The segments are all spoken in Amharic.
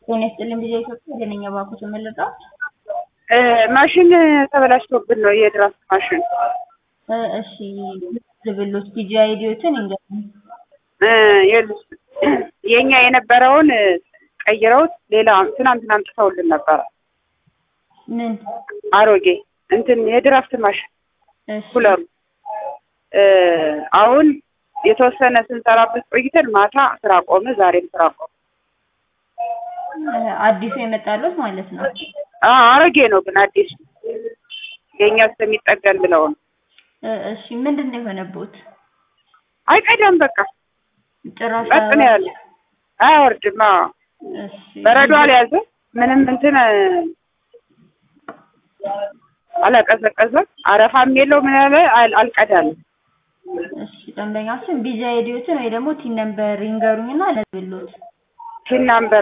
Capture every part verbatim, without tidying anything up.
ጤና ይስጥልኝ ጊዜ ኢትዮጵያ ደነኛ ባንኩ ተመለጣው እ ማሽን ተበላሽቶብን ነው የድራፍት ማሽን እ እሺ ዝብሎት ዲጂ አይዲዮትን እንገናኝ እ የሉስ የኛ የነበረውን ቀይረውት ሌላ ትናንትና አምጥተውልን ነበር። ምን አሮጌ እንትን የድራፍት ማሽን እሺ ኩለሩ እ አሁን የተወሰነ ስንሰራበት ቆይተን ማታ ስራ ቆመ። ዛሬም ስራ ቆመ። አዲስ የመጣሉት ማለት ነው። አ አሮጌ ነው ግን አዲስ የኛ ስለሚጠገን ብለው ነው። እሺ ምንድነው የሆነበት? አይቀዳም በቃ ጭራሽ ቀጥነ ያለ አይወርድማ። እሺ በረዶ አልያዘ ምንም እንትን አላቀዘቀዘም። አረፋም የለው ምን ያለ አልቀዳም። እሺ ደንበኛችን ቢጂ አይዲዮትን ወይ ደግሞ ቲን ነምበር ይንገሩኝና ለብሎት ቲን ነምበር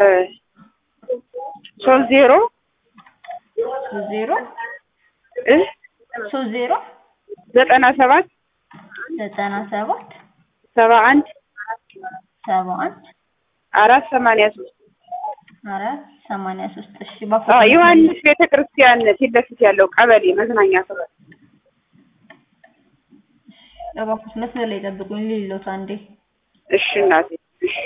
ሶስት ዜሮ ሶስት ዜሮ እ ሶስት ዜሮ ዘጠና ሰባት ዘጠና ሰባት ሰባ አንድ ሰባ አንድ አራት ሰማንያ ሶስት አራት ሰማንያ ሶስት እሺ ባኮ ዮሐንስ ቤተክርስቲያን ፊት ለፊት ያለው ቀበሌ መዝናኛ ሰፈር እባክህ መስመር ላይ ጠብቁኝ ልልሎት አንዴ። እሺ እናቴ እሺ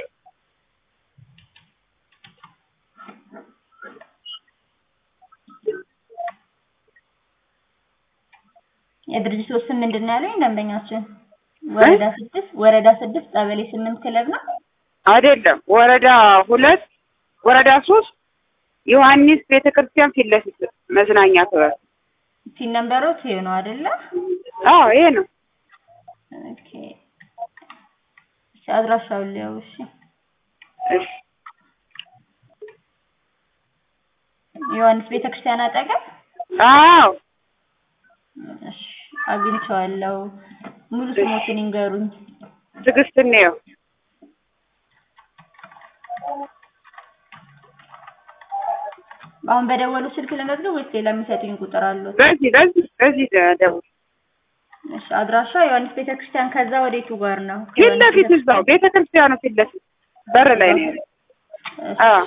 የድርጅቱ ስም ምንድነው ያለኝ ደንበኛችን? ወረዳ ስድስት ወረዳ ስድስት ቀበሌ ስምንት ክለብ ነው አይደለም። ወረዳ ሁለት ወረዳ ሶስት ዮሐንስ ቤተክርስቲያን ፊት ለፊት መዝናኛ ሰፈር ቲን ነምበሮት ይሄ ነው አይደለ? አዎ ይሄ ነው። ኦኬ እሺ አድራሻው ሊያው እሺ እሺ ዮሐንስ ቤተክርስቲያን አጠገብ አዎ እሺ አግኝቼዋለሁ። ሙሉ ስሞትን ይንገሩኝ። ትግስት ነው። አሁን በደወሉ ስልክ ለመዝገብ ወይስ ሌላ የሚሰጡኝ ቁጥር አለው? በዚህ በዚህ በዚህ ደውል። እሺ አድራሻ ዮሐንስ ቤተክርስቲያን ከዛ ወዴቱ ጋር ነው? ፊት ለፊት እዛው ቤተክርስቲያኑ ፊት ለፊት በር ላይ ነው። አዎ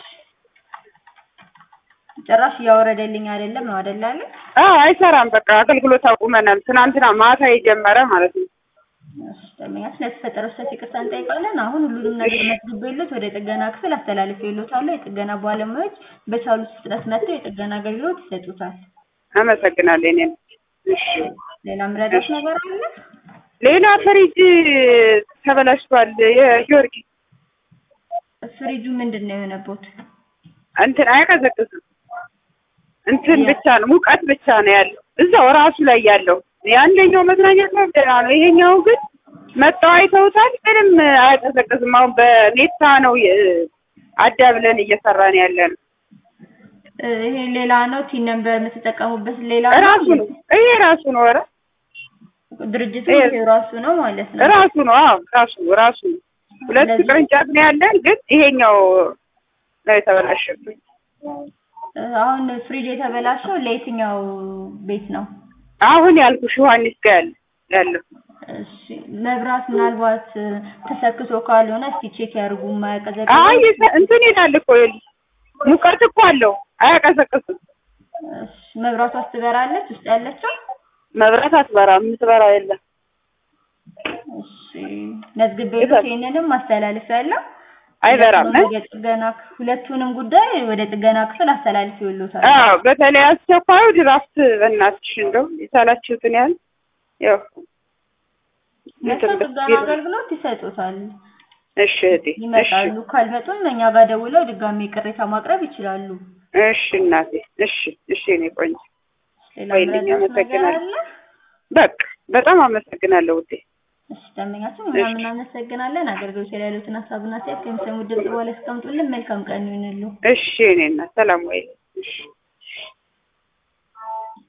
ጭራሽ ያወረደልኝ አይደለም ነው አይደል አለ? አዎ አይሰራም። በቃ አገልግሎት አቁመናል። ትናንትና ማታ የጀመረ ማለት ነው። እሺ ደንበኛችን ስለተፈጠረው ስህተት ይቅርታ እንጠይቃለን። አሁን ሁሉንም ነገር መዝግቤልዎት ወደ ጥገና ክፍል አስተላልፌልዎታለሁ። የጥገና ባለሙያዎች በቻሉት ፍጥነት መጥተው የጥገና አገልግሎት ይሰጡታል። አመሰግናለሁ። እኔም እሺ ሌላ ምረዳት ነገር አለ? ሌላ ፍሪጅ ተበላሽቷል። የጊዮርጊስ ፍሪጁ ምንድነው የሆነበት? እንትን አይቀዘቅዝም። እንትን ብቻ ነው ሙቀት ብቻ ነው ያለው እዛው ራሱ ላይ ያለው። ያንደኛው መዝናኛ ነው ነው ይሄኛው ግን መጣው አይተውታል። ምንም አይቀዘቅዝም። አሁን በኔታ ነው አዳብለን እየሰራን ያለን። ይሄ ሌላ ነው። ቲን ነምበር የምትጠቀሙበት ሌላ ነው። ራሱ ነው ይሄ ራሱ ነው። ኧረ ድርጅቱ ይሄ ራሱ ነው ማለት ነው። ራሱ ነው። አዎ ራሱ ራሱ ሁለት ቅርንጫፍ ነው ያለን ግን ይሄኛው ነው የተበላሸብኝ። አሁን ፍሪጅ የተበላሸው ለየትኛው ቤት ነው? አሁን ያልኩሽ ዮሐንስ ጋር ያለው። እሺ መብራት ምናልባት ተሰክቶ ካልሆነ እስቲ ቼክ ያርጉ። ማያቀዘቅዝ አይ እንትን ይላል እኮ ሙቀት እኮ አለው አያቀዘቅዝም። እሺ መብራቷ ትበራለች ውስጥ ያለችው? መብራት አትበራም። የምትበራ የለም። እሺ መዝግቤልዎት ይሄንንም ማስተላለፊያለሁ። አይበራም ነው ጥገና ሁለቱንም ጉዳይ ወደ ጥገና ክፍል አስተላልፌልዎታል። አዎ በተለይ አስቸኳዩ ድራፍት በእናትሽ እንደው የቻላችሁትን ያህል ያው ጥገና አገልግሎት ይሰጡታል። እሺ እህቴ ይመጣሉ። ካልመጡም እኛ ጋር ደውለው ድጋሚ ቅሬታ ማቅረብ ይችላሉ። እሺ እናቴ እሺ እሺ እኔ ቆንጆ ሌላ አመሰግናለሁ። በቃ በጣም አመሰግናለሁ ውዴ። እሺ ደንበኛችን እኛም እናመሰግናለን። አገልግሎት ላይ ያሉትን ሀሳብና አስተያየት ከሚሰሙት ድምጽ በኋላ ያስቀምጡልን። መልካም ቀን ይሁንልዎ። እሺ እኔና ሰላም ወይ። እሺ